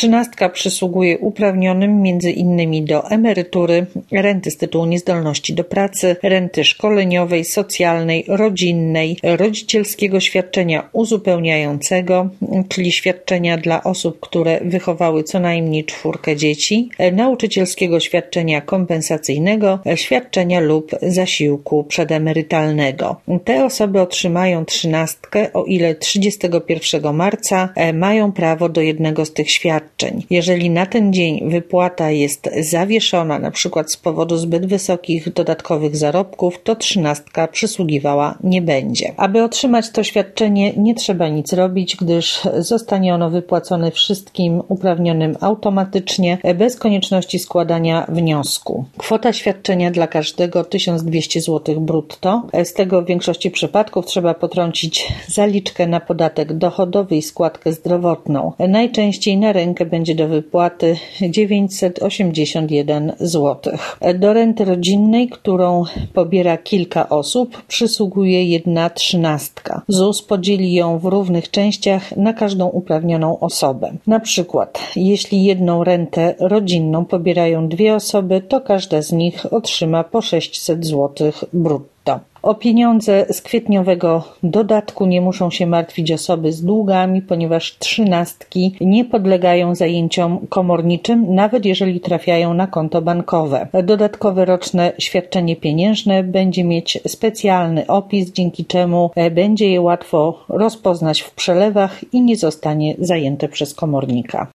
Trzynastka przysługuje uprawnionym m.in. do emerytury, renty z tytułu niezdolności do pracy, renty szkoleniowej, socjalnej, rodzinnej, rodzicielskiego świadczenia uzupełniającego, czyli świadczenia dla osób, które wychowały co najmniej 4 dzieci, nauczycielskiego świadczenia kompensacyjnego, świadczenia lub zasiłku przedemerytalnego. Te osoby otrzymają trzynastkę, o ile 31 marca mają prawo do jednego z tych świadczeń. Jeżeli na ten dzień wypłata jest zawieszona, na przykład z powodu zbyt wysokich dodatkowych zarobków, to trzynastka przysługiwała nie będzie. Aby otrzymać to świadczenie, nie trzeba nic robić, gdyż zostanie ono wypłacone wszystkim uprawnionym automatycznie, bez konieczności składania wniosku. Kwota świadczenia dla każdego 1200 zł brutto. Z tego w większości przypadków trzeba potrącić zaliczkę na podatek dochodowy i składkę zdrowotną. Najczęściej na rękę będzie do wypłaty 981 zł. Do renty rodzinnej, którą pobiera kilka osób, przysługuje jedna trzynastka. ZUS podzieli ją w równych częściach na każdą uprawnioną osobę. Na przykład, jeśli jedną rentę rodzinną pobierają 2 osoby, to każda z nich otrzyma po 600 zł brutto. O pieniądze z kwietniowego dodatku nie muszą się martwić osoby z długami, ponieważ trzynastki nie podlegają zajęciom komorniczym, nawet jeżeli trafiają na konto bankowe. Dodatkowe roczne świadczenie pieniężne będzie mieć specjalny opis, dzięki czemu będzie je łatwo rozpoznać w przelewach i nie zostanie zajęte przez komornika.